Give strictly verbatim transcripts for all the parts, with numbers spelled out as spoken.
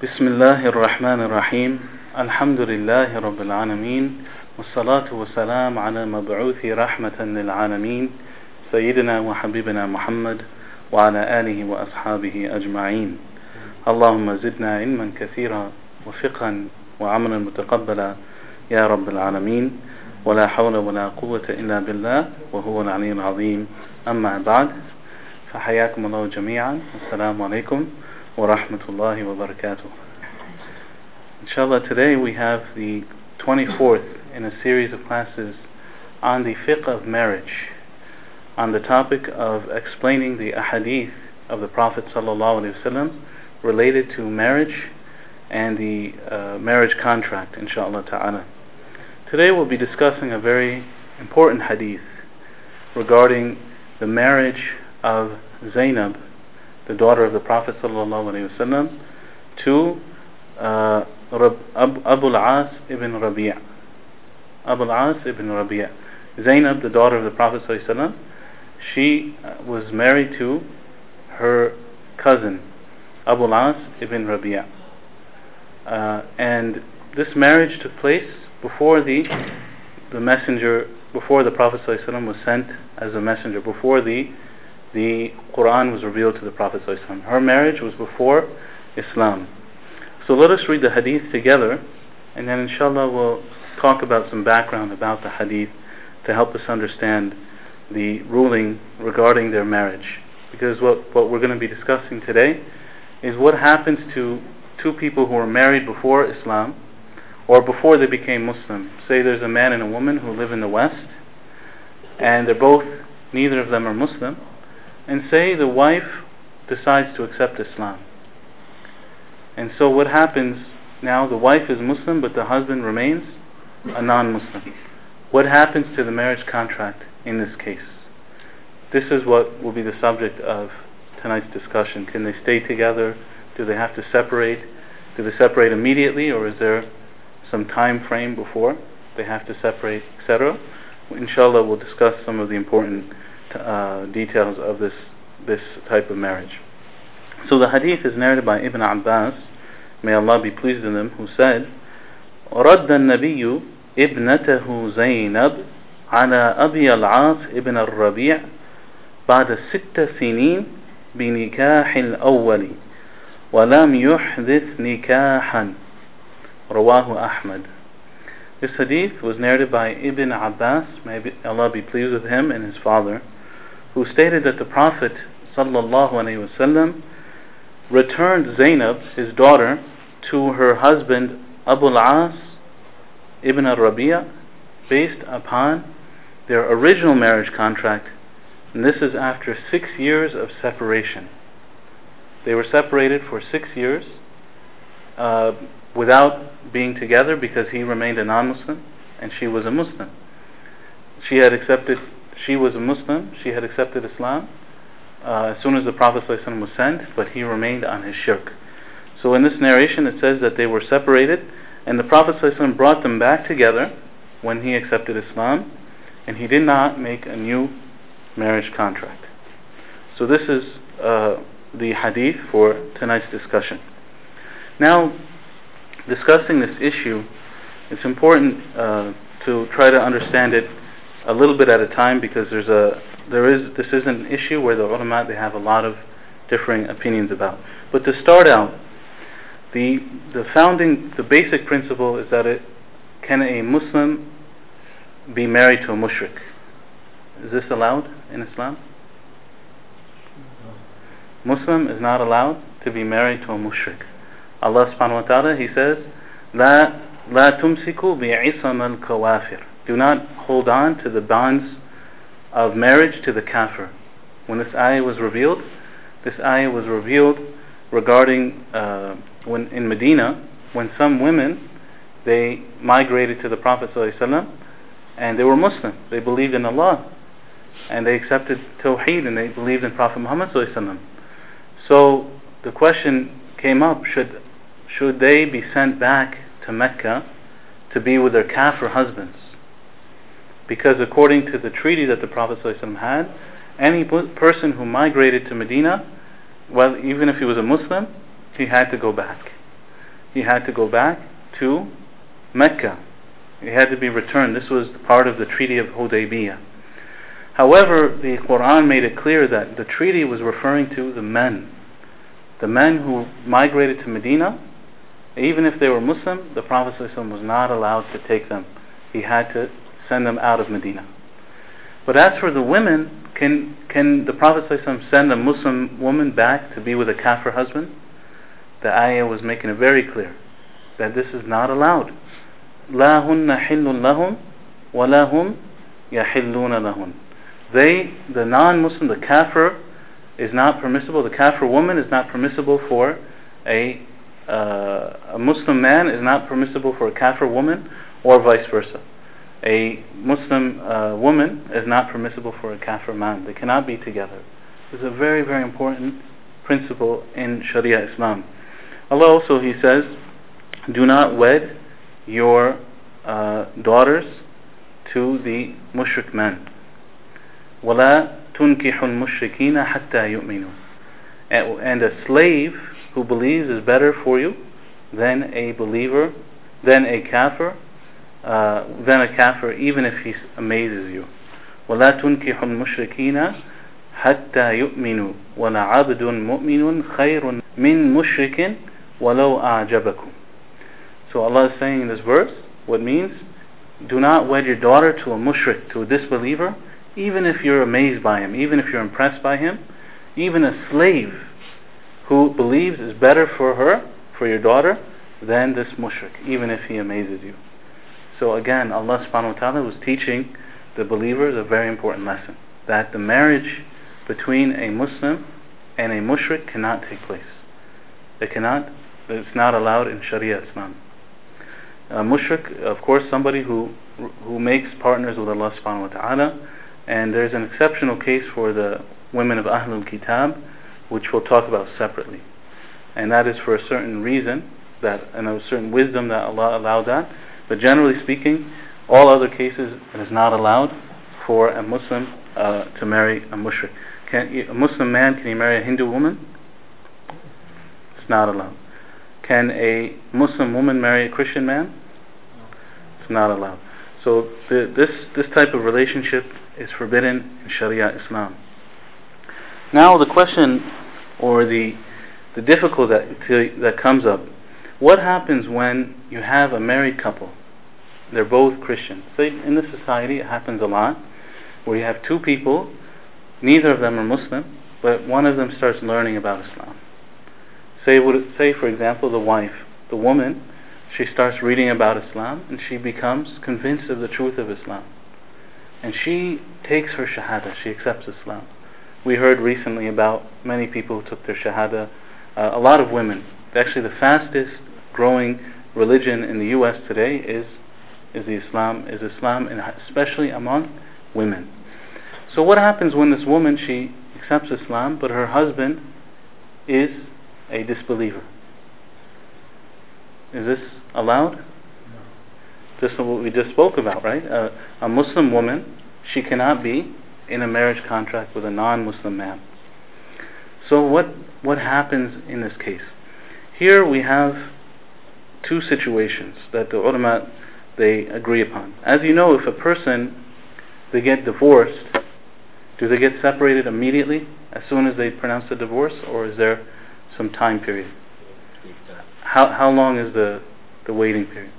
بسم الله الرحمن الرحيم الحمد لله رب العالمين والصلاة والسلام على مبعوث رحمة للعالمين سيدنا وحبيبنا محمد وعلى آله وأصحابه أجمعين. اللهم زدنا علما كثيرا وفقها وعملا متقبلا يا رب العالمين، ولا حول ولا قوة إلا بالله وهو العلي العظيم. أما بعد، فحياكم الله جميعا، السلام عليكم wa rahmatullahi wa barakatuh. Inshallah, today we have the twenty-fourth in a series of classes on the fiqh of marriage, on the topic of explaining the ahadith of the Prophet sallallahu alaihi wasallam related to marriage and the uh, marriage contract, inshallah ta'ala. Today we'll be discussing a very important hadith regarding the marriage of Zainab, the daughter of the Prophet sallallahu alaihi wasallam, to uh, Abu al-As ibn Rabi'. Abu al-As ibn Rabi'. Zainab, the daughter of the Prophet sallallahu alaihi wasallam, she was married to her cousin Abu al-As ibn Rabi'. Uh, and this marriage took place before the the messenger, before the Prophet sallallahu alaihi wasallam was sent as a messenger, before the the Quran was revealed to the Prophet ﷺ. Her marriage was before Islam. So let us read the hadith together, and then inshallah we'll talk about some background about the hadith to help us understand the ruling regarding their marriage. Because what, what we're going to be discussing today is what happens to two people who were married before Islam or before they became Muslim. Say there's a man and a woman who live in the West, and they're both, neither of them are Muslim, and say the wife decides to accept Islam. And so what happens now, the wife is Muslim but the husband remains a non-Muslim. What happens to the marriage contract in this case? This is what will be the subject of tonight's discussion. Can they stay together? Do they have to separate? Do they separate immediately, or is there some time frame before they have to separate, et cetera? Inshallah we'll discuss some of the important Uh, details of this this type of marriage. So the hadith is narrated by Ibn Abbas, may Allah be pleased with him, who said, رد النبي ابنته زينب على أبي العاص ابن الربيع بعد ست سنين بنكاح الأول ولم يحدث نكاحا رواه أحمد. This hadith was narrated by Ibn Abbas, may Allah be pleased with him and his father, who stated that the Prophet sallallahu alaihi wasallam returned Zainab, his daughter, to her husband Abu al-As ibn al-Rabi'a based upon their original marriage contract, and this is after six years of separation. They were separated for six years uh, without being together because he remained a non-Muslim and she was a Muslim. She had accepted She was a Muslim, she had accepted Islam uh, as soon as the Prophet ﷺ was sent, but he remained on his shirk. So in this narration it says that they were separated, and the Prophet ﷺ brought them back together when he accepted Islam, and he did not make a new marriage contract. So this is uh, the hadith for tonight's discussion. Now, discussing this issue, it's important uh, to try to understand it a little bit at a time, because there's a there is this is an issue where the ulama, they have a lot of differing opinions about. But to start out, the the founding the basic principle is that it can a Muslim be married to a mushrik? Is this allowed in Islam? Muslim is not allowed to be married to a mushrik. Allah subhanahu wa ta'ala, he says, La la tumsiku bi'isam al-kawafir. Do not hold on to the bonds of marriage to the kafir. When this ayah was revealed, this ayah was revealed regarding uh, when in Medina, when some women, they migrated to the Prophet ﷺ, and they were Muslim. They believed in Allah, and they accepted Tawheed, and they believed in Prophet Muhammad ﷺ. So the question came up, should should they be sent back to Mecca to be with their kafir husbands? Because according to the treaty that the Prophet ﷺ had, any person who migrated to Medina, well, even if he was a Muslim, he had to go back. he had to go back to Mecca. He had to be returned. This was part of the Treaty of Hudaybiyah. However, the Quran made it clear that the treaty was referring to the men. The men who migrated to Medina, even if they were Muslim, the Prophet ﷺ was not allowed to take them. He had to send them out of Medina. But as for the women, can can the Prophet ﷺ send a Muslim woman back to be with a kafir husband? The ayah was making it very clear that this is not allowed. لا هن حل لهم ولا هم يحلون لهن. They, the non-Muslim, the kafir, is not permissible. The kafir woman is not permissible for a uh, a Muslim man is not permissible for a kafir woman, or vice versa. A Muslim uh, woman is not permissible for a kafir man. They cannot be together. This is a very, very important principle in Sharia Islam. Allah also, He says, do not wed your uh, daughters to the mushrik men. وَلَا تُنْكِحُ الْمُشْرِكِينَ حَتَّى يُؤْمِنُوا. And a slave who believes is better for you than a believer, than a kafir, uh, than a kafir, even if he amazes you. وَلَا تُنْكِحُ الْمُشْرِكِينَ حَتَّى يُؤْمِنُوا وَلَعَبْدٌ مُؤْمِنٌ خَيْرٌ مِنْ مُشْرِكٍ وَلَوْ أَعْجَبَكُمْ. So Allah is saying in this verse, what means, do not wed your daughter to a mushrik, to a disbeliever, even if you're amazed by him, even if you're impressed by him. Even a slave who believes is better for her, for your daughter, than this mushrik, even if he amazes you. So again, Allah subhanahu wa ta'ala was teaching the believers a very important lesson, that the marriage between a Muslim and a mushrik cannot take place. It cannot, it's not allowed in Sharia Islam. A mushrik, of course, somebody who who makes partners with Allah subhanahu wa ta'ala, and there's an exceptional case for the women of Ahlul Kitab, which we'll talk about separately. And that is for a certain reason, that and a certain wisdom that Allah allowed that. But generally speaking, all other cases, it is not allowed for a Muslim uh, to marry a mushrik. Can, a Muslim man, can he marry a Hindu woman? It's not allowed. Can a Muslim woman marry a Christian man? It's not allowed. So the, this this type of relationship is forbidden in Sharia Islam. Now the question, or the the difficulty that, that comes up, what happens when you have a married couple? They're both Christian. So in this society it happens a lot, where you have two people, neither of them are Muslim, but one of them starts learning about Islam. Say, say for example, the wife, the woman, she starts reading about Islam and she becomes convinced of the truth of Islam. And she takes her shahada, she accepts Islam. We heard recently about many people who took their shahada, uh, a lot of women. Actually, the fastest growing religion in the U S today is is the Islam, is Islam, and especially among women. So what happens when this woman, she accepts Islam, but her husband is a disbeliever? Is this allowed? No. This is what we just spoke about, right? Uh, a Muslim woman, she cannot be in a marriage contract with a non-Muslim man. So what what happens in this case? Here we have two situations that the ulama, they agree upon. As you know, if a person, they get divorced, do they get separated immediately as soon as they pronounce the divorce, or is there some time period? How how long is the the waiting period?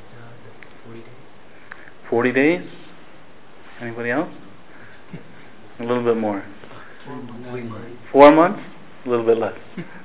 Forty days. Anybody else? A little bit more. Four months? A little bit less.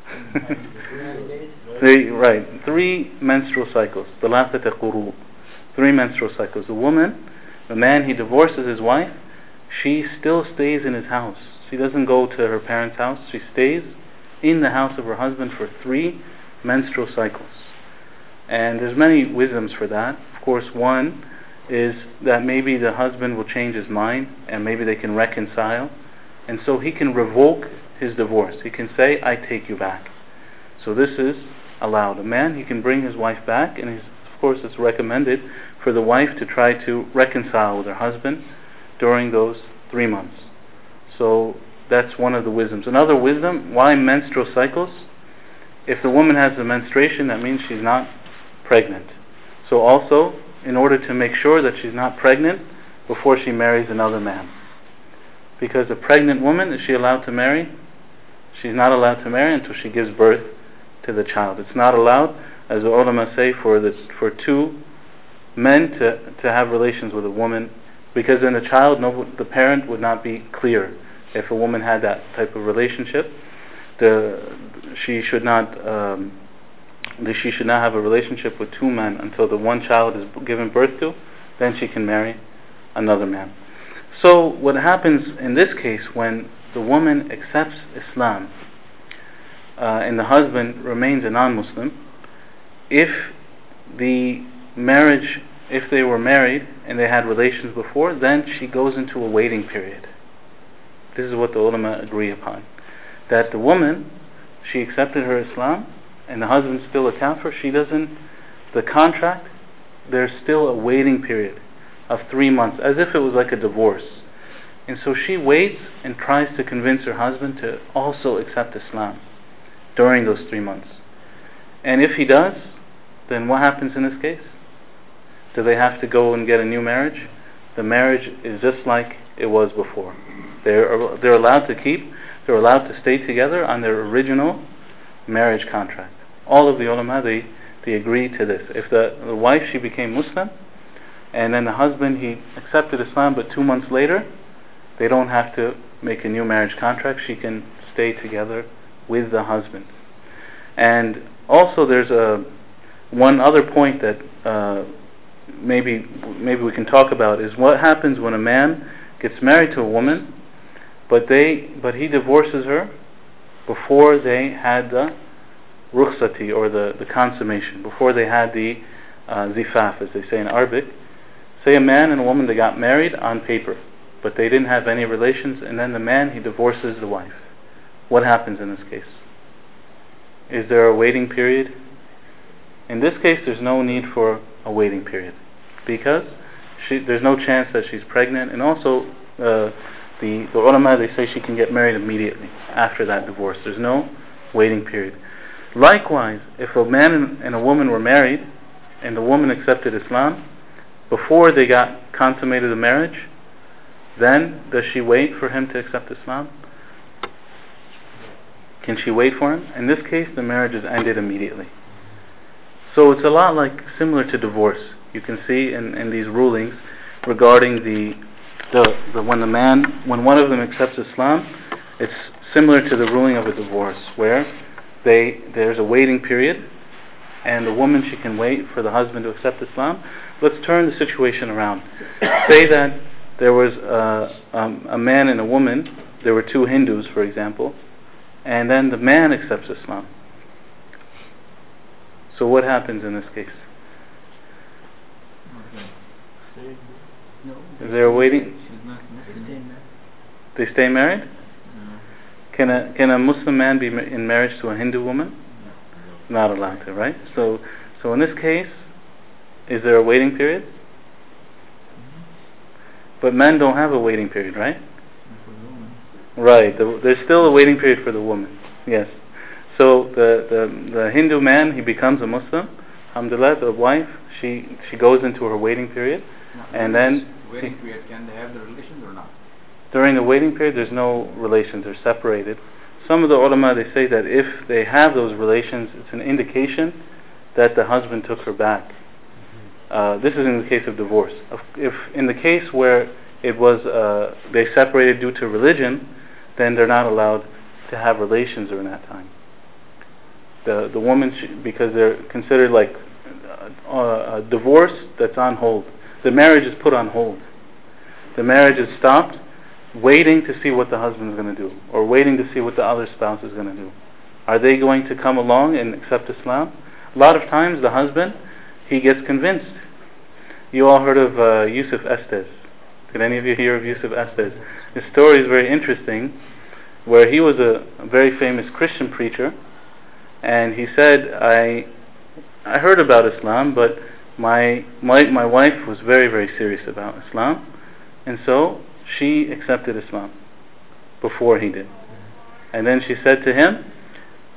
Three, right. Three menstrual cycles. Thalathat quru. Three menstrual cycles. The woman, the man, he divorces his wife. She still stays in his house. She doesn't go to her parents' house. She stays in the house of her husband for three menstrual cycles. And there's many wisdoms for that. Of course, one is that maybe the husband will change his mind and maybe they can reconcile, and so he can revoke his divorce. He can say, I take you back. So this is allowed. A man, he can bring his wife back, and he's, of course it's recommended for the wife to try to reconcile with her husband during those three months. So that's one of the wisdoms. Another wisdom, why menstrual cycles? if the woman has a menstruation, that means she's not pregnant. So also, in order to make sure that she's not pregnant before she marries another man. Because a pregnant woman, is she allowed to marry? She's not allowed to marry until she gives birth to the child. It's not allowed, as the ulama say, for the, for two men to, to have relations with a woman, because then the child, no, the parent would not be clear. If a woman had that type of relationship, the, she should not um, the, she should not have a relationship with two men until the one child is given birth to, then she can marry another man. So what happens in this case, when the woman accepts Islam uh, and the husband remains a non-Muslim, if the marriage, if they were married and they had relations before, then she goes into a waiting period. This is what the ulama agree upon. That the woman, she accepted her Islam and the husband's still a kafir, she doesn't, the contract, there's still a waiting period of three months, as if it was like a divorce. And so she waits and tries to convince her husband to also accept Islam during those three months. And if he does, then what happens in this case? Do they have to go and get a new marriage? The marriage is just like it was before. They're, they're allowed to keep, they're allowed to stay together on their original marriage contract. All of the ulama, they, they agree to this. If the, the wife, she became Muslim, and then the husband, he accepted Islam, but two months later, they don't have to make a new marriage contract. She can stay together with the husband. And also there's a one other point that uh, maybe maybe we can talk about, is what happens when a man gets married to a woman, but they but he divorces her before they had the rukhsati, or the, the consummation, before they had the uh, zifaf, as they say in Arabic. Say a man and a woman, they got married on paper, but they didn't have any relations, and then the man, he divorces the wife. What happens in this case? Is there a waiting period? In this case, there's no need for a waiting period, because she, there's no chance that she's pregnant, and also uh, the, the ulama, they say she can get married immediately after that divorce. There's no waiting period. Likewise, if a man and a woman were married, and the woman accepted Islam, before they got consummated the marriage, then does she wait for him to accept Islam? Can she wait for him? In this case, the marriage is ended immediately. So it's a lot like similar to divorce. You can see in, in these rulings regarding the, the the when the man when one of them accepts Islam, it's similar to the ruling of a divorce, where they there's a waiting period, and the woman, she can wait for the husband to accept Islam. Let's turn the situation around. Say that there was a, um, a man and a woman. There were two Hindus, for example, and then the man accepts Islam. So what happens in this case? Is there a waiting? They stay married? Can a can a Muslim man be in marriage to a Hindu woman? Not allowed to, right? So so in this case, is there a waiting period? But men don't have a waiting period, right? Right. The, there's still a waiting period for the woman. Yes. So the, the the Hindu man, he becomes a Muslim. Alhamdulillah, the wife, she she goes into her waiting period, and then waiting period, can they have the relations or not? During the waiting period, there's no relations; they're separated. Some of the ulama, they say that if they have those relations, it's an indication that the husband took her back. Uh, this is in the case of divorce. If in the case where it was uh, they separated due to religion, then they're not allowed to have relations during that time. The the woman, sh- because they're considered like uh, a divorce that's on hold. The marriage is put on hold. The marriage is stopped, waiting to see what the husband is going to do, or waiting to see what the other spouse is going to do. Are they going to come along and accept Islam? A lot of times the husband, he gets convinced. You all heard of uh, Yusuf Estes. Did any of you hear of Yusuf Estes? His story is very interesting, where he was a, a very famous Christian preacher, and he said, I I heard about Islam, but my, my, my wife was very, very serious about Islam, and so she accepted Islam before he did. And then she said to him,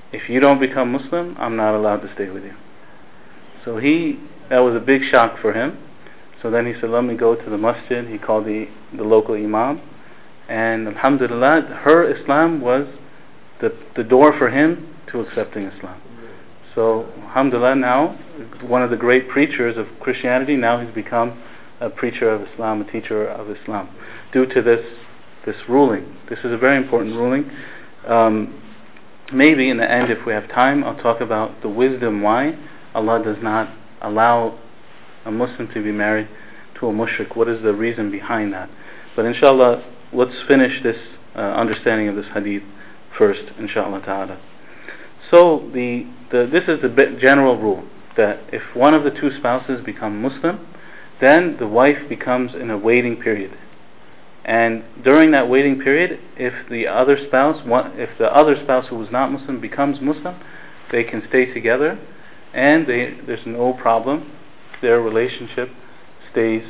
if you don't become Muslim, I'm not allowed to stay with you. So he, that was a big shock for him. So then he said, let me go to the masjid. He called the, the local imam. And alhamdulillah, her Islam was the, the door for him to accepting Islam. So alhamdulillah, now one of the great preachers of Christianity, now he's become a preacher of Islam, a teacher of Islam, due to this this ruling. This is a very important ruling. Um, maybe in the end, if we have time, I'll talk about the wisdom why Allah does not allow a Muslim to be married to a mushrik. What is the reason behind that? But inshallah, let's finish this uh, understanding of this hadith first, inshallah ta'ala. So the, the this is the general rule, that if one of the two spouses become Muslim, then the wife becomes in a waiting period. And during that waiting period, if the other spouse, if the other spouse who was not Muslim becomes Muslim, they can stay together, and they, there's no problem. Their relationship stays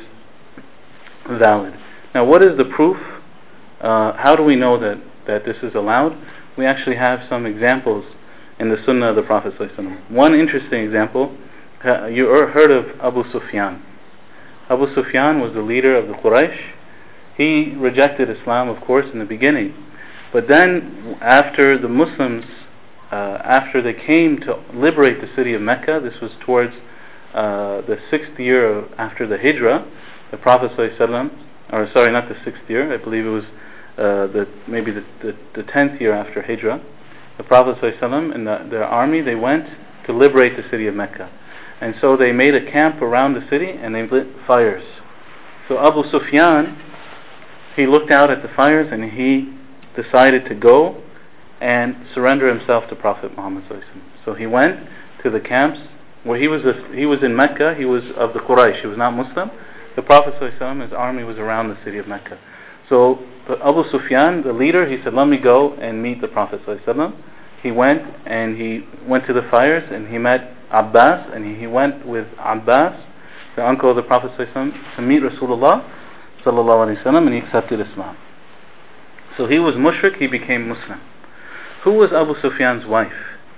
valid. Now, what is the proof? Uh, how do we know that, that this is allowed? We actually have some examples in the Sunnah of the Prophet ﷺ. One interesting example, uh, you heard of Abu Sufyan. Abu Sufyan was the leader of the Quraysh. He rejected Islam, of course, in the beginning. But then, after the Muslims, uh, after they came to liberate the city of Mecca, this was towards uh, the sixth year of, after the Hijrah, the Prophet ﷺ, or sorry, not the sixth year, I believe it was uh, the maybe the, the, the tenth year after Hijrah, the Prophet ﷺ and the, their army, they went to liberate the city of Mecca. And so they made a camp around the city and they lit fires. So Abu Sufyan, he looked out at the fires and he decided to go and surrender himself to Prophet Muhammad ﷺ. So he went to the camps where he was a, he was in Mecca, he was of the Quraysh, he was not Muslim. The Prophet ﷺ, his army was around the city of Mecca. So Abu Sufyan, the leader, he said, let me go and meet the Prophet ﷺ. He went and he went to the fires and he met Abbas, and he, he went with Abbas, the uncle of the Prophet ﷺ, to meet Rasulullah sallallahu alaihi wasallam, and he accepted Islam. So he was mushrik, he became Muslim. Who was Abu Sufyan's wife?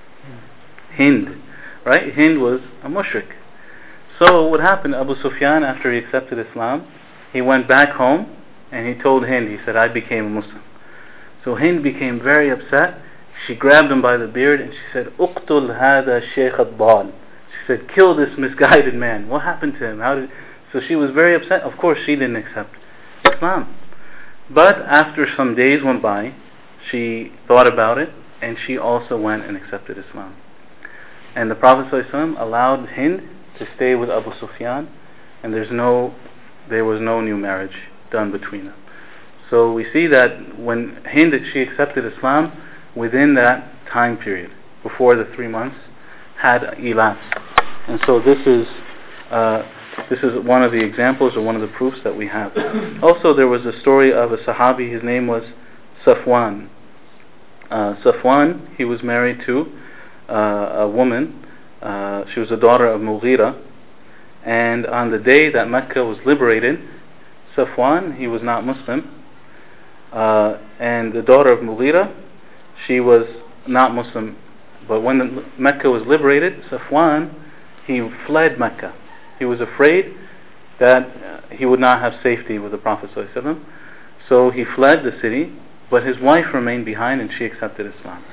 Hind, right? Hind was a mushrik. So what happened? Abu Sufyan, after he accepted Islam, he went back home and he told Hind, he said, I became a Muslim. So Hind became very upset. She grabbed him by the beard and she said, Uqtul hada shaykh ad-dal. She said, kill this misguided man. What happened to him? How did? So she was very upset. Of course, she didn't accept Islam. But after some days went by, she thought about it and she also went and accepted Islam. And the Prophet ﷺ allowed Hind to stay with Abu Sufyan, and there's no, there was no new marriage done between them. So we see that when Hind, she accepted Islam within that time period, before the three months had elapsed. And so this is uh, this is one of the examples, or one of the proofs that we have. Also, there was a story of a Sahabi. His name was Safwan. Uh, Safwan, he was married to uh, a woman. Uh, she was a daughter of Mughira. And on the day that Mecca was liberated, Safwan, he was not Muslim. Uh, and the daughter of Mughira, she was not Muslim. But when the Mecca was liberated, Safwan, he fled Mecca. He was afraid that uh, he would not have safety with the Prophet ﷺ. So he fled the city, but his wife remained behind and she accepted Islam.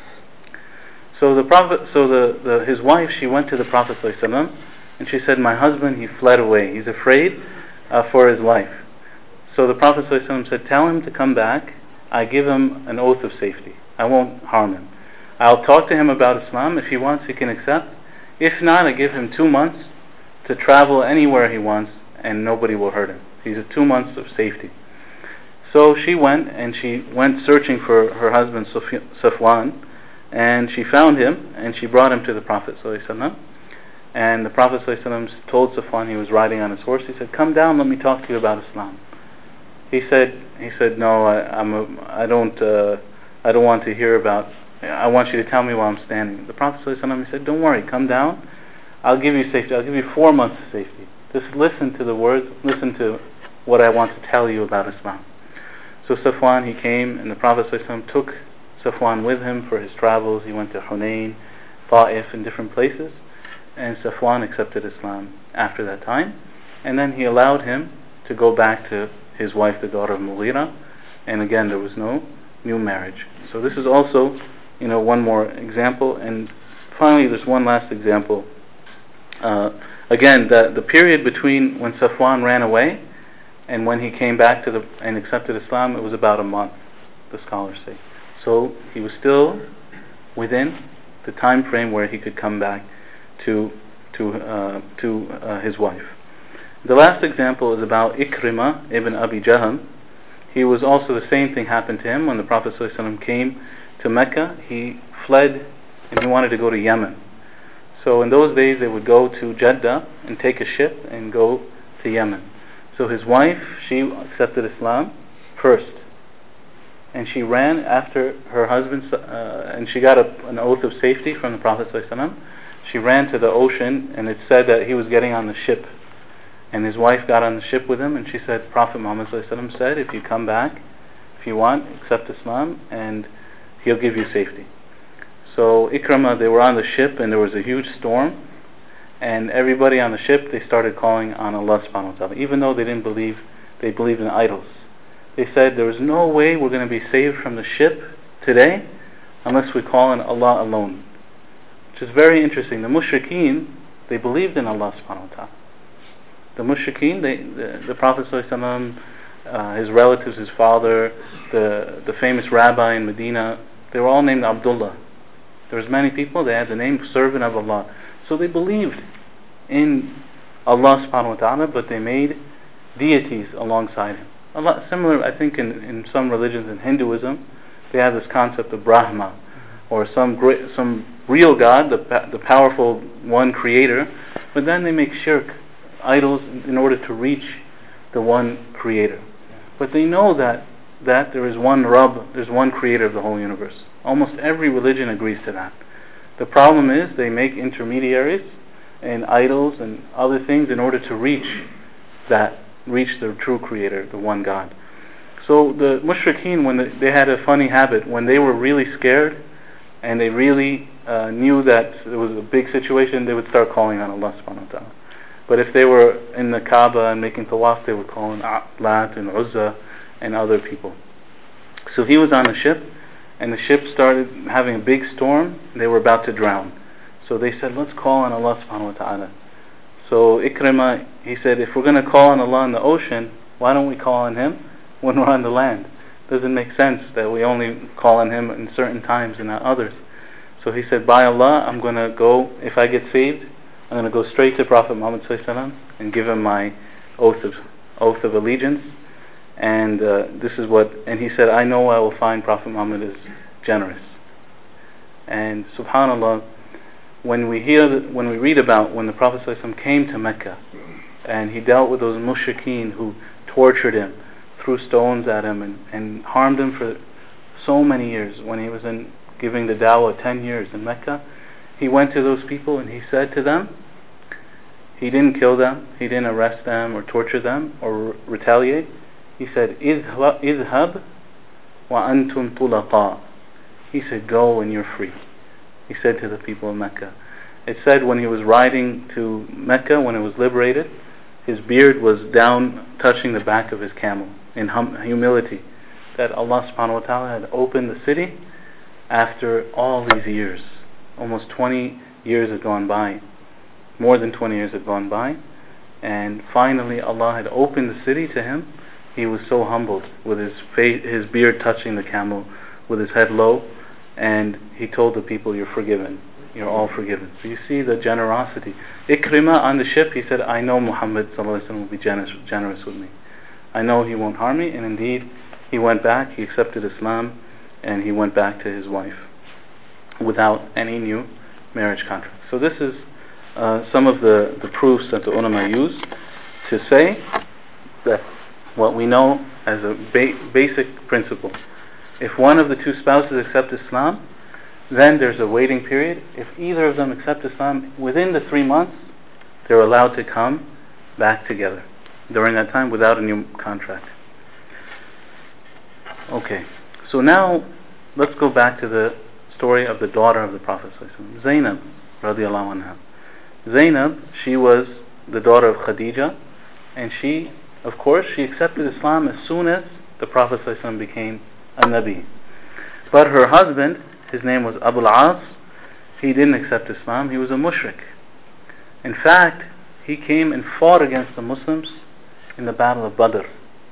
So the Prophet, so the, the his wife, she went to the Prophet ﷺ and she said, my husband, he fled away. He's afraid uh, for his life. So the Prophet ﷺ said, tell him to come back. I give him an oath of safety. I won't harm him. I'll talk to him about Islam. If he wants, he can accept. If not, I give him two months to travel anywhere he wants and nobody will hurt him. He's a two months of safety. So she went and she went searching for her husband Safwan, and she found him and she brought him to the Prophet ﷺ. And the Prophet ﷺ told Safwan, he was riding on his horse, he said, come down, let me talk to you about Islam. He said, he said, no, I, I'm a, I don't, uh, I don't want to hear about. I want you to tell me while I'm standing. The Prophet ﷺ, he said, don't worry, come down. I'll give you safety. I'll give you four months of safety. Just listen to the words. Listen to what I want to tell you about Islam. So Safwan, he came, and the Prophet ﷺ took Safwan with him for his travels. He went to Hunayn, Ta'if, and different places. And Safwan accepted Islam after that time. And then he allowed him to go back to his wife, the daughter of Mughira. And again, there was no new marriage. So this is also, you know, one more example. And finally, there's one last example. Uh, again, the the period between when Safwan ran away and when he came back to the and accepted Islam, it was about a month, the scholars say. So he was still within the time frame where he could come back to to uh, to uh, his wife. The last example is about Ikrimah ibn Abi Jahl. He was also, the same thing happened to him when the Prophet ﷺ came to Mecca. He fled and he wanted to go to Yemen. So in those days they would go to Jeddah and take a ship and go to Yemen. So his wife, she accepted Islam first, and she ran after her husband, uh, and she got a, an oath of safety from the Prophet ﷺ. She ran to the ocean, and it said that he was getting on the ship, and his wife got on the ship with him, and she said, Prophet Muhammad ﷺ said, if you come back, if you want, accept Islam, and he'll give you safety. So Ikrimah, they were on the ship, and there was a huge storm, and everybody on the ship, they started calling on Allah subhanahu wa ta'ala, even though they didn't believe, they believed in idols. They said, there is no way we're going to be saved from the ship today unless we call on Allah alone. Which is very interesting. The mushrikeen, they believed in Allah subhanahu wa ta'ala. The mushrikeen, they, the, the Prophet ﷺ, uh, his relatives, his father, the, the famous rabbi in Medina, they were all named Abdullah. There was many people, they had the name servant of Allah. So they believed in Allah subhanahu wa ta'ala, but they made deities alongside him. A lot similar, I think, in, in some religions in Hinduism, they have this concept of Brahma, or some great, some real God, the the powerful one creator, but then they make shirk, idols, in order to reach the one creator. But they know that that there is one Rabb, there's one creator of the whole universe. Almost every religion agrees to that. The problem is they make intermediaries and idols and other things in order to reach that, reach the true creator, the one God. So the mushrikeen, when they, they had a funny habit, when they were really scared and they really uh, knew that it was a big situation, they would start calling on Allah subhanahu wa ta'ala. But if they were in the Kaaba and making tawaf, they would call on Lat and Uzza and other people. So he was on the ship, and the ship started having a big storm. They were about to drown. So they said, let's call on Allah subhanahu wa ta'ala. So Ikrimah, he said, if we're going to call on Allah in the ocean, why don't we call on Him when we're on the land? Doesn't make sense that we only call on Him in certain times and not others. So he said, by Allah, I'm going to go, if I get saved, I'm going to go straight to Prophet Muhammad ﷺ and give him my oath of oath of allegiance. And uh, this is what, and he said, I know I will find Prophet Muhammad is generous. And subhanallah, when we hear, that, when we read about when the Prophet ﷺ came to Mecca, and he dealt with those mushrikeen who tortured him, threw stones at him, and, and harmed him for so many years, when he was in giving the dawah ten years in Mecca, he went to those people and he said to them, he didn't kill them, he didn't arrest them or torture them or re- retaliate. He said, "Idhab wa antum tulaqa." He said, go and you're free. He said to the people of Mecca. It said when he was riding to Mecca, when it was liberated, his beard was down touching the back of his camel in hum- humility, that Allah subhanahu wa ta'ala had opened the city after all these years. Almost twenty years had gone by. More than twenty years had gone by. And finally Allah had opened the city to him. He was so humbled, with his face, his beard touching the camel, with his head low, and he told the people, you're forgiven, you're all forgiven. So you see the generosity. Ikrimah on the ship, he said, I know Muhammad sallallahu alaihi wasallam will be generous, generous with me. I know he won't harm me. And indeed, he went back, he accepted Islam, and he went back to his wife without any new marriage contract. So this is uh, some of the, the proofs that the ulama use to say that what we know as a ba- basic principle. If one of the two spouses accept Islam, then there's a waiting period. If either of them accept Islam, within the three months, they're allowed to come back together during that time without a new contract. Okay, so now let's go back to the story of the daughter of the Prophet ﷺ, Zainab radiallahu anha. Zainab, she was the daughter of Khadija, and she, of course, she accepted Islam as soon as the Prophet ﷺ became a Nabi. But her husband, his name was Abu al-As, he didn't accept Islam, he was a mushrik. In fact, he came and fought against the Muslims in the Battle of Badr.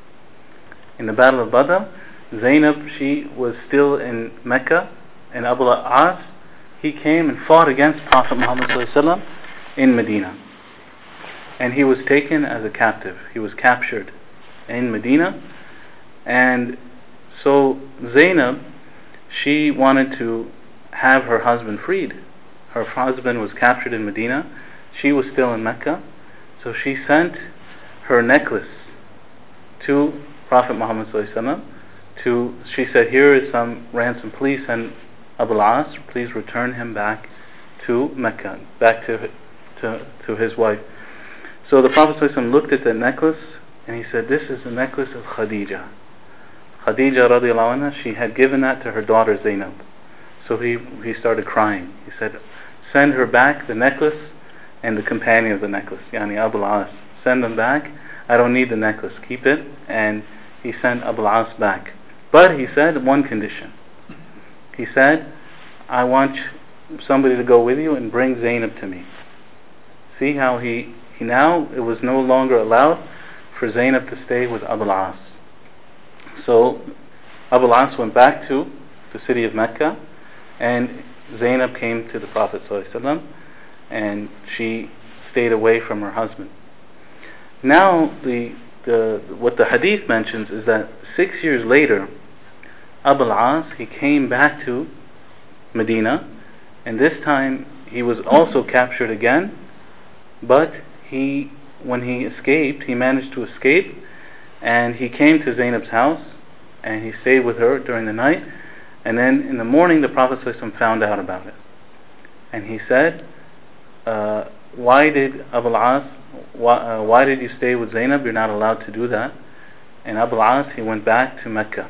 In the Battle of Badr, Zainab, she was still in Mecca, and Abu al-As, he came and fought against Prophet Muhammad ﷺ in Medina. And he was taken as a captive. He was captured in Medina. And so Zainab, she wanted to have her husband freed. Her husband was captured in Medina. She was still in Mecca. So she sent her necklace to Prophet Muhammad ﷺ. To, she said, here is some ransom. Please send Abu al-As, please return him back to Mecca, back to, to, to his wife. So the Prophet ﷺ looked at the necklace and he said, this is the necklace of Khadija. Khadija radiallahu anha, she had given that to her daughter Zainab. So he, he started crying. He said, send her back the necklace and the companion of the necklace, yani Abu al-As. Send them back. I don't need the necklace. Keep it. And he sent Abu al-As back. But he said one condition. He said, I want somebody to go with you and bring Zainab to me. See how he, he now, it was no longer allowed for Zainab to stay with Abu al-As. So Abu al-As went back to the city of Mecca, and Zainab came to the Prophet ﷺ, and she stayed away from her husband. Now the, the what the hadith mentions is that six years later, Abu al-As, he came back to Medina, and this time he was also captured again, but he, when he escaped, he managed to escape, and he came to Zainab's house, and he stayed with her during the night, and then in the morning the Prophet ﷺ found out about it, and he said, uh, why did Abu al-As, why, uh, why did you stay with Zainab? You're not allowed to do that. And Abu al-As, he went back to Mecca,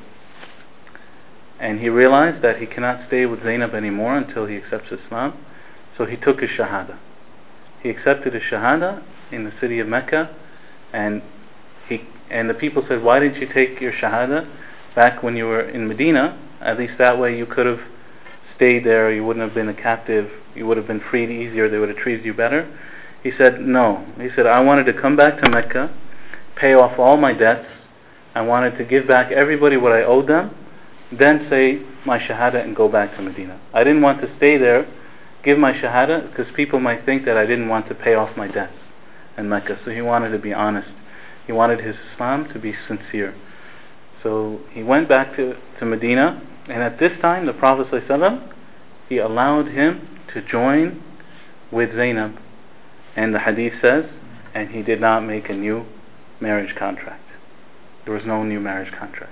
and he realized that he cannot stay with Zainab anymore until he accepts Islam. So he took his shahada. He accepted his shahada in the city of Mecca, and he and the people said, why didn't you take your shahada back when you were in Medina? At least that way you could have stayed there, you wouldn't have been a captive, you would have been freed easier, they would have treated you better. He said, no. He said, I wanted to come back to Mecca, pay off all my debts, I wanted to give back everybody what I owed them, then say my shahada and go back to Medina. I didn't want to stay there, give my shahada, because people might think that I didn't want to pay off my debts in Mecca. So he wanted to be honest. He wanted his Islam to be sincere. So he went back to, to Medina, and at this time the Prophet ﷺ, he allowed him to join with Zainab. And the hadith says, and he did not make a new marriage contract. There was no new marriage contract.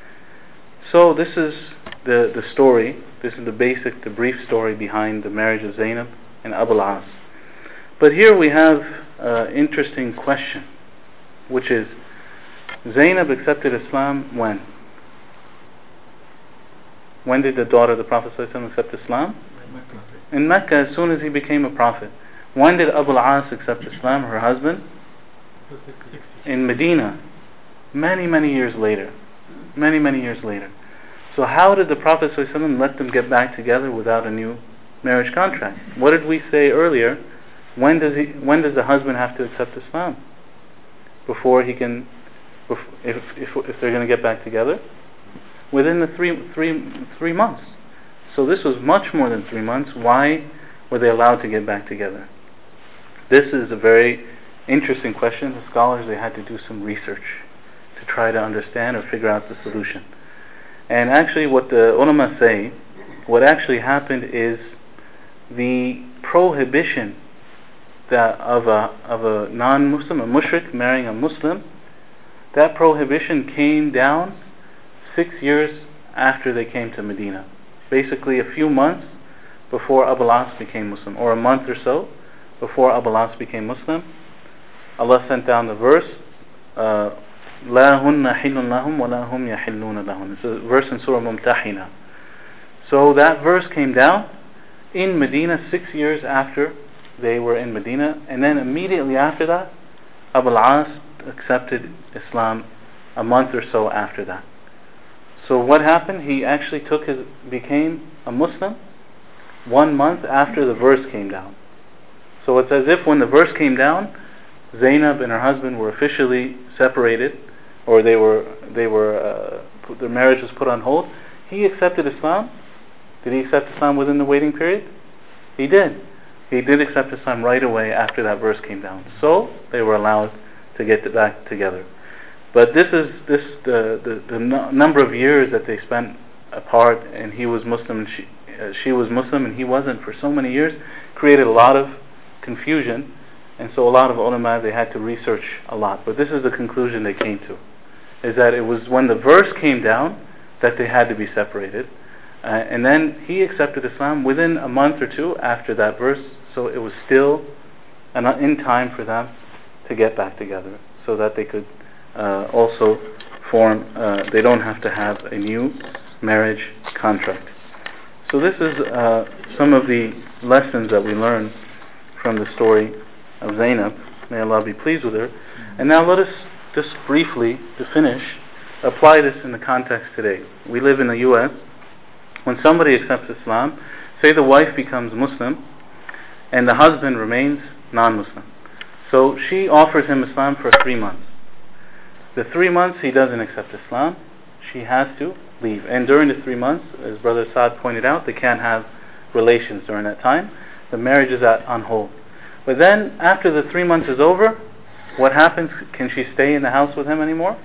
So this is the, the story, this is the basic, the brief story behind the marriage of Zainab and Abu al-As. But here we have an interesting question, which is, Zainab accepted Islam when? When did the daughter of the Prophet ﷺ accept Islam? In Mecca, as soon as he became a prophet. When did Abu al-As accept Islam, her husband? In Medina, many, many years later. Many, many years later. So how did the Prophet ﷺ let them get back together without a new marriage contract? What did we say earlier? When does he? When does the husband have to accept Islam before he can? If if if they're going to get back together, within the three three three months. So this was much more than three months. Why were they allowed to get back together? This is a very interesting question. The scholars, they had to do some research to try to understand or figure out the solution. And actually what the ulama say, what actually happened is the prohibition that of a of a non-Muslim, a mushrik marrying a Muslim, that prohibition came down six years after they came to Medina. Basically a few months before Abu al-As became Muslim, or a month or so before Abu al-As became Muslim, Allah sent down the verse, uh, لا هن حل لهم ولا هم يحلون لهن. It's a verse in Surah Mumtahina. So that verse came down in Medina six years after they were in Medina, and then immediately after that, Abu al-As accepted Islam a month or so after that. So what happened? He actually took his, became a Muslim one month after the verse came down. So it's as if when the verse came down, Zainab and her husband were officially separated, or they were they were uh, their marriage was put on hold. He accepted Islam. Did he accept Islam within the waiting period? He did. He did accept Islam right away after that verse came down. So they were allowed to get back together. But this is this the the, the no, number of years that they spent apart, and he was Muslim and she uh, she was Muslim and he wasn't for so many years, created a lot of confusion, and so a lot of ulama, they had to research a lot. But this is the conclusion they came to, is that it was when the verse came down that they had to be separated, uh, and then he accepted Islam within a month or two after that verse, so it was still an, in time for them to get back together, so that they could uh, also form, uh, they don't have to have a new marriage contract. So this is uh, some of the lessons that we learn from the story of Zainab. May Allah be pleased with her. And now let us just briefly, to finish, apply this in the context today. We live in the U S When somebody accepts Islam, say the wife becomes Muslim and the husband remains non-Muslim. So she offers him Islam for three months. The three months he doesn't accept Islam, she has to leave. And during the three months, as Brother Saad pointed out, they can't have relations during that time. The marriage is at, on hold. But then, after the three months is over, what happens? Can she stay in the house with him anymore?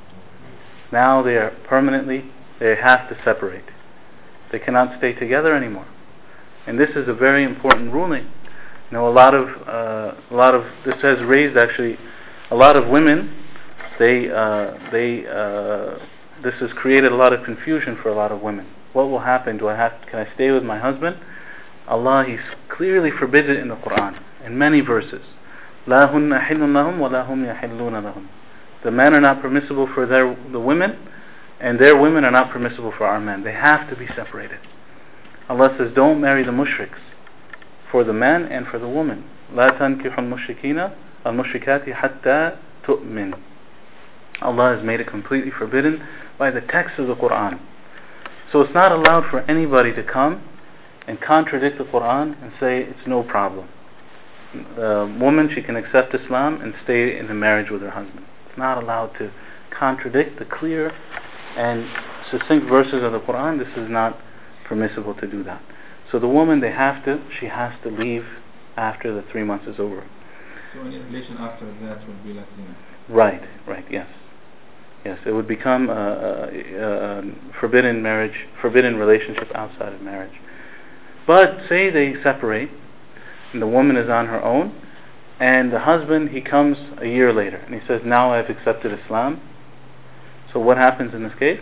Now they are permanently, they have to separate. They cannot stay together anymore. And this is a very important ruling. You know, a lot of, uh, a lot of, this has raised actually, a lot of women, they, uh, they, uh, this has created a lot of confusion for a lot of women. What will happen? Do I have, can I stay with my husband? Allah, He clearly forbids it in the Quran, in many verses. لَا هُنَّ حِلٌّ لَهُمْ وَلَا هُمْ يَحِلُّونَ لَهُمْ. The men are not permissible for their the women, and their women are not permissible for our men. They have to be separated. Allah says, don't marry the mushriks, for the man and for the woman. لَا تَنْكِحُ الْمُشْرِكِينَ الْمُشْرِكَاتِ حَتَّى تُؤْمِنُ. Allah has made it completely forbidden by the text of the Quran. So it's not allowed for anybody to come and contradict the Quran and say it's no problem. The woman, she can accept Islam and stay in the marriage with her husband. It's not allowed to contradict the clear and succinct verses of the Quran. This is not permissible to do that. So the woman, they have to, she has to leave after the three months is over. So any relation after that would be like zina? Right, right, yes. Yes, it would become a, a, a forbidden marriage, forbidden relationship outside of marriage. But say they separate, and the woman is on her own, and the husband, he comes a year later, and he says, now I've accepted Islam. So what happens in this case?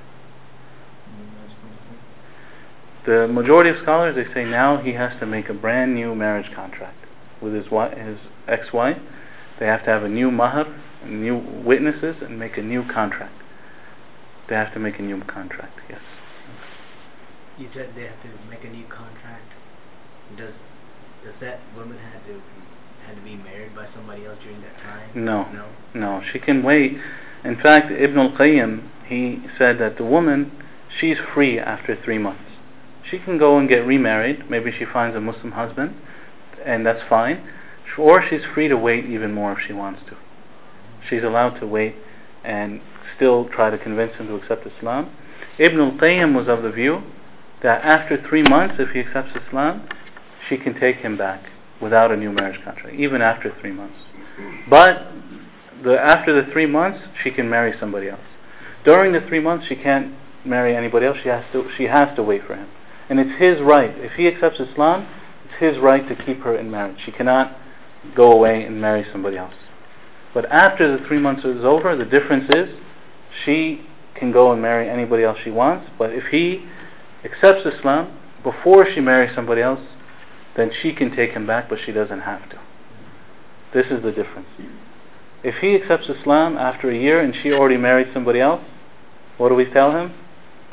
The majority of scholars, they say now he has to make a brand new marriage contract with his wife, his ex-wife. They have to have a new mahar, new witnesses, and make a new contract. They have to make a new contract, yes. You said they have to make a new contract. Does does that woman have to had to be married by somebody else during that time? No, no, no. She can wait. In fact, Ibn al-Qayyim, he said that the woman, she's free after three months. She can go and get remarried. Maybe she finds a Muslim husband, and that's fine. Or she's free to wait even more if she wants to. She's allowed to wait and still try to convince him to accept Islam. Ibn al-Qayyim was of the view that after three months, if he accepts Islam, she can take him back without a new marriage contract, even after three months. But the, after the three months, she can marry somebody else. During the three months, she can't marry anybody else. She has to, she has to wait for him. And it's his right. If he accepts Islam, it's his right to keep her in marriage. She cannot go away and marry somebody else. But after the three months is over, the difference is she can go and marry anybody else she wants. But if he accepts Islam before she marries somebody else, then she can take him back, but she doesn't have to. This is the difference. If he accepts Islam after a year and she already married somebody else, what do we tell him?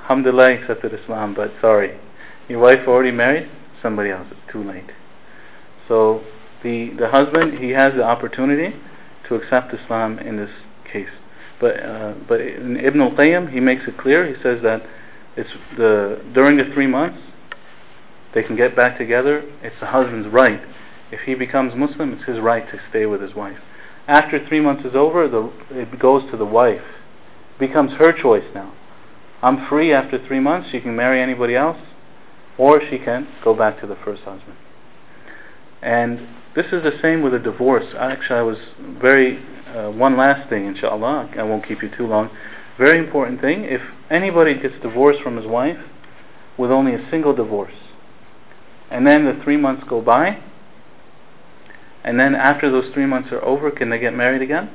alhamdulillah, he accepted Islam, but sorry, your wife already married somebody else. It's too late. So the the husband, he has the opportunity to accept Islam in this case. But uh, but in Ibn al-Qayyim, he makes it clear. He says that it's the during the three months they can get back together. It's the husband's right. If he becomes Muslim, it's his right to stay with his wife. After three months is over, the it goes to the wife. It becomes her choice now. I'm free after three months. She can marry anybody else, or she can go back to the first husband. And this is the same with a divorce. Actually, I was very uh, one last thing, inshallah. I won't keep you too long. Very important thing. If anybody gets divorced from his wife with only a single divorce, and then the three months go by, and then after those three months are over, can they get married again?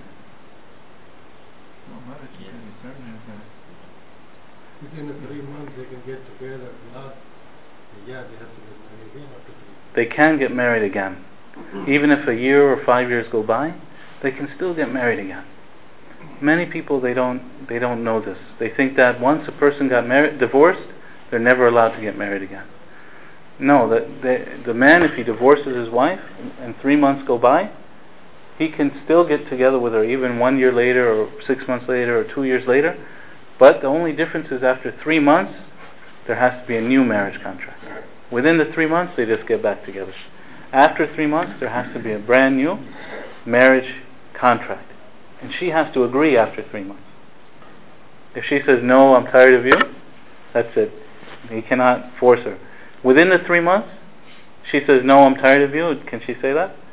No, marriage can be terminated. Within the three months they can get together. Not, yeah, they have to get married again after three. They can get married again. Even if a year or five years go by, they can still get married again. Many people, they don't they don't know this. They think that once a person got married, divorced, they're never allowed to get married again. No, the, the, the man, if he divorces his wife and three months go by, he can still get together with her even one year later or six months later or two years later. But the only difference is after three months, there has to be a new marriage contract. Within the three months, they just get back together. After three months, there has to be a brand new marriage contract. And she has to agree after three months. If she says, no, I'm tired of you, that's it. He cannot force her. Within the three months, she says, no, I'm tired of you. Can she say that?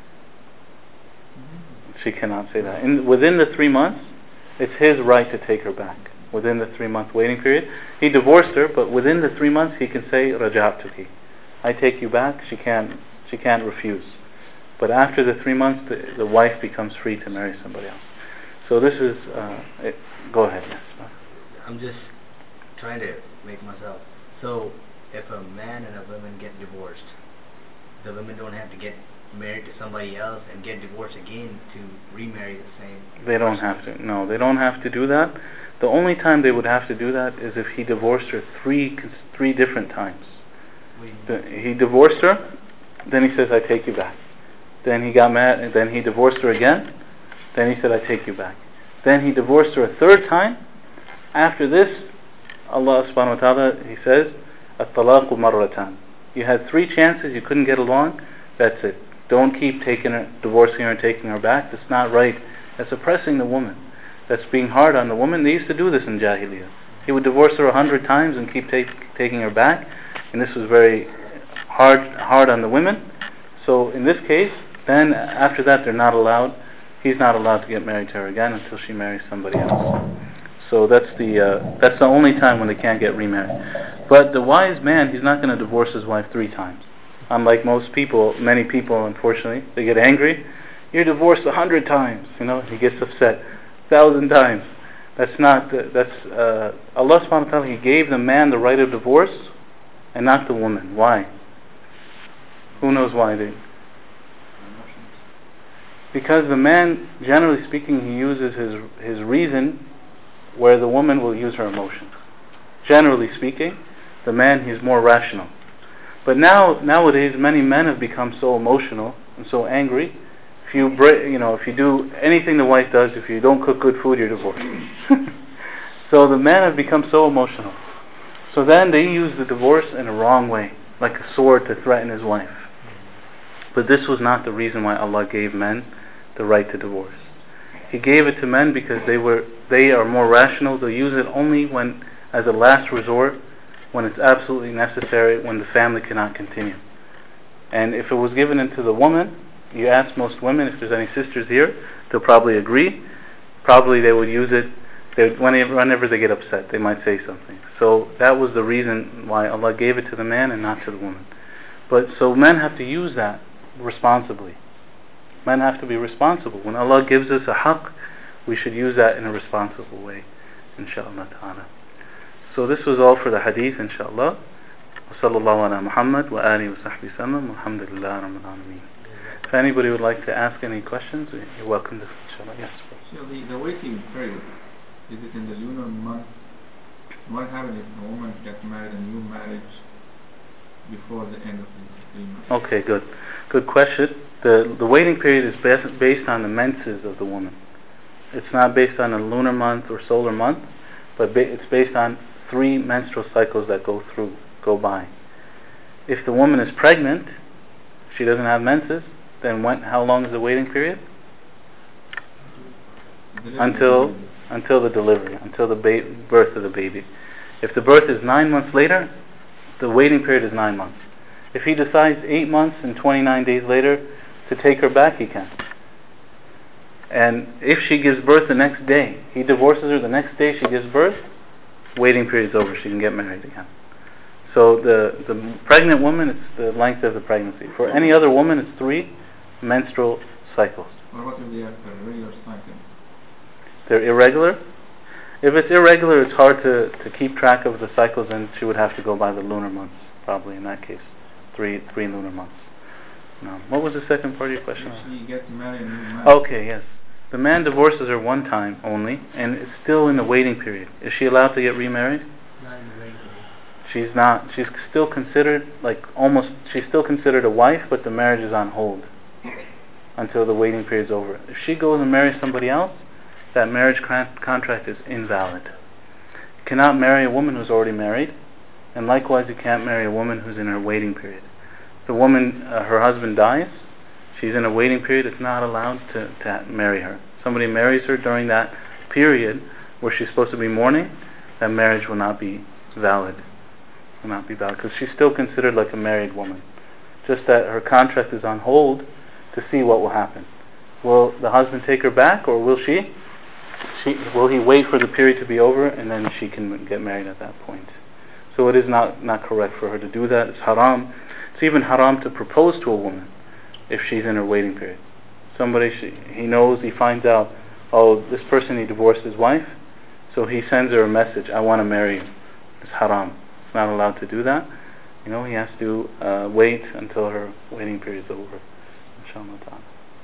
She cannot say that. In, within the three months, it's his right to take her back. Within the three-month waiting period. He divorced her, but within the three months, he can say, Raja'tuki. I take you back. She can't, she can't refuse. But after the three months, the, the wife becomes free to marry somebody else. So this is, uh, it, go ahead, yes. I'm just trying to make myself. So, if a man and a woman get divorced, the women don't have to get married to somebody else and get divorced again to remarry the same They don't have to. No, they don't have to do that. The only time they would have to do that is if he divorced her three three different times. The, he divorced her, then he says, I take you back. Then he got mad, and then he divorced her again. Then he said, I take you back. Then he divorced her a third time. After this, Allah subhanahu wa ta'ala, he says, At-talaqu marratan. You had three chances, you couldn't get along, that's it. Don't keep taking her, divorcing her and taking her back. That's not right. That's oppressing the woman. That's being hard on the woman. They used to do this in Jahiliyyah. He would divorce her a hundred times and keep take, taking her back. And this was very hard hard on the women. So in this case, then after that they're not allowed, he's not allowed to get married to her again until she marries somebody else. So that's the uh, that's the only time when they can't get remarried. But the wise man, he's not going to divorce his wife three times. Unlike most people, many people, unfortunately, they get angry. You're divorced a hundred times, you know. He gets upset, thousand times. That's not. That's uh, Allah subhanahu wa ta'ala. He gave the man the right of divorce, and not the woman. Why? Who knows why? They, because the man, generally speaking, he uses his his reason, where the woman will use her emotions. Generally speaking, the man, he's more rational. But now, nowadays, many men have become so emotional and so angry. If you, break, you know, if you do anything the wife does, if you don't cook good food, you're divorced. So the men have become so emotional. So then they use the divorce in a wrong way, like a sword to threaten his wife. But this was not the reason why Allah gave men the right to divorce. He gave it to men because they were they are more rational. They'll use it only when, as a last resort, when it's absolutely necessary, when the family cannot continue. And if it was given into the woman, you ask most women, if there's any sisters here, they'll probably agree. Probably they would use it they, whenever, whenever they get upset. They might say something. So that was the reason why Allah gave it to the man and not to the woman. But so men have to use that responsibly. Men have to be responsible. When Allah gives us a haqq, we should use that in a responsible way, inshaAllah ta'ala. So this was all for the hadith, inshaAllah. Wa sallallahu ala Muhammad wa alihi wa sahbihi sallam. Alhamdulillah rabbil alameen. If anybody would like to ask any questions, you're welcome to, inshaAllah. Yes. So the, the waiting period, is it in the lunar month what happens if a woman gets married a new marriage before the end of the three months? Okay, good. Good question. The the waiting period is based, based on the menses of the woman. It's not based on a lunar month or solar month, but ba- it's based on three menstrual cycles that go through, go by. If the woman is pregnant, she doesn't have menses, then when, how long is the waiting period? Delivery. Until until the delivery, until the ba- birth of the baby. If the birth is nine months later, the waiting period is nine months. If he decides eight months and twenty-nine days later to take her back, he can. And if she gives birth the next day, he divorces her the next day she gives birth, waiting period's over, she can get married again. So the, the pregnant woman, it's the length of the pregnancy. For any other woman, it's three menstrual cycles. What about if they have a regular cycle? They're irregular. If it's irregular, it's hard to, to keep track of the cycles, and she would have to go by the lunar months, probably in that case. Three three lunar months. No. What was the second part of your question? If she gets married and new married. Okay, yes. The man divorces her one time only, and is still in the waiting period. Is she allowed to get remarried? Not in the waiting period. She's not. She's still considered, like almost, she's still considered a wife, but the marriage is on hold until the waiting period is over. If she goes and marries somebody else, that marriage con- contract is invalid. You cannot marry a woman who's already married, and likewise you can't marry a woman who's in her waiting period. The woman, uh, her husband dies, she's in a waiting period, it's not allowed to, to marry her. Somebody marries her during that period where she's supposed to be mourning, that marriage will not be valid. Will not be valid, because she's still considered like a married woman. Just that her contract is on hold to see what will happen. Will the husband take her back, or will she? She will he wait for the period to be over, and then she can get married at that point. So it is not, not correct for her to do that. It's haram. It's even haram to propose to a woman if she's in her waiting period. Somebody, she, he knows, he finds out, oh, this person, he divorced his wife, so he sends her a message, I want to marry you. It's haram. It's not allowed to do that. You know, he has to uh, wait until her waiting period is over. Inshallah ta'ala.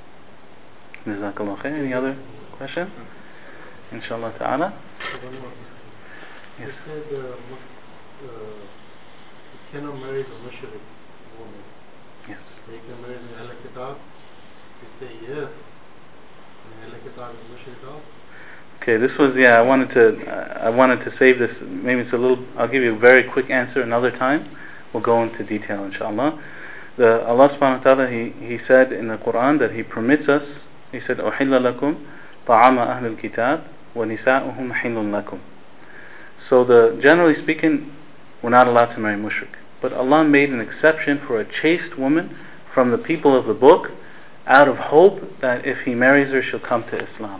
Jazakallah khair. Any other question? Inshallah ta'ala. One more. Yes. You said uh, mus- uh, you cannot marry the mushrik woman. Yes. You can marry the Ahl Kitab. You say yes. The Ahl Kitab is mushrik also. Okay, this was, yeah, I wanted to, uh, I wanted to save this, maybe it's a little, I'll give you a very quick answer another time. We'll go into detail, inshallah. The, Allah subhanahu wa ta'ala, he, he said in the Quran that He permits us, He said, أُحِلَّ لَكُمْ طَعَامَ أَهْلِ الْكِتَابِ وَنِسَاؤُهُمْ حِلٌّ لَكُمْ. So the, generally speaking, we're not allowed to marry mushrik. But Allah made an exception for a chaste woman from the people of the book out of hope that if he marries her, she'll come to Islam.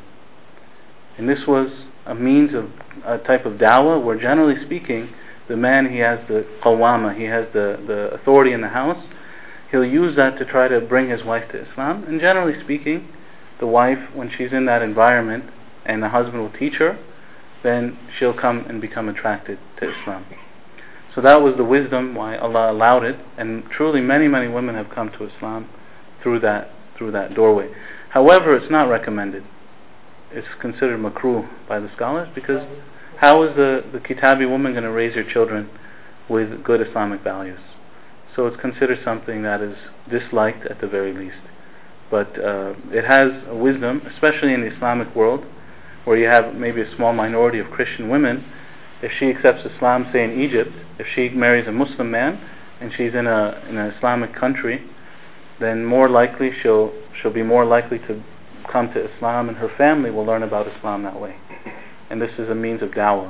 And this was a means of a type of dawah where, generally speaking, the man, he has the qawama, he has the, the authority in the house. He'll use that to try to bring his wife to Islam. And generally speaking, the wife, when she's in that environment and the husband will teach her, then she'll come and become attracted to Islam. So that was the wisdom why Allah allowed it. And truly many, many women have come to Islam through that, through that doorway. However, it's not recommended. It's considered makruh by the scholars, because how is the, the Kitabi woman going to raise her children with good Islamic values? So it's considered something that is disliked at the very least. But uh, it has a wisdom, especially in the Islamic world, where you have maybe a small minority of Christian women. If she accepts Islam, say in Egypt, if she marries a Muslim man and she's in a in an Islamic country, then more likely she'll she'll be more likely to come to Islam, and her family will learn about Islam that way. And this is a means of dawah.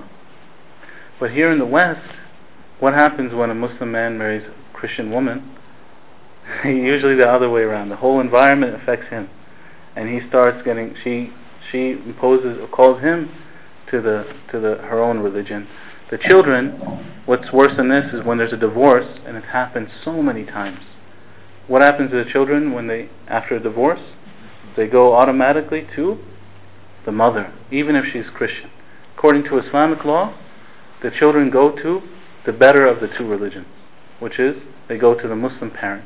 But here in the West, what happens when a Muslim man marries a Christian woman? Usually the other way around. The whole environment affects him, and he starts getting, she she imposes or calls him to the to the her own religion. The children, what's worse than this is when there's a divorce, and it happens so many times. What happens to the children when they, after a divorce? They go automatically to the mother, even if she's Christian. According to Islamic law, the children go to the better of the two religions, which is they go to the Muslim parent.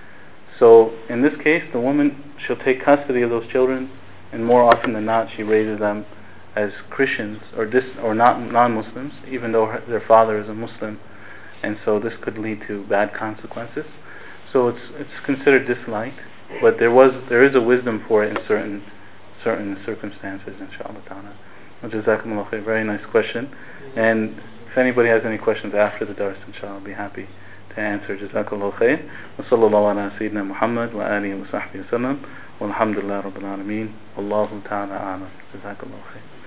So in this case, the woman, she'll take custody of those children, and more often than not, she raises them as Christians or dis or not non-Muslims, even though her, their father is a Muslim, and so this could lead to bad consequences. So it's it's considered disliked, but there was there is a wisdom for it in certain certain circumstances, inshallah ta'ala. Well, Jazakumullah khair. Very nice question. And if anybody has any questions after the dars, inshallah, I'll be happy to answer. Jazakumullah khair. Wa sallallahu ala sayyidina Muhammad wa alihi wa sahbihi wa sallam. Walhamdulillah rabbil alameen. Wallahu ta'ala a'lam. Jazakumullah khair.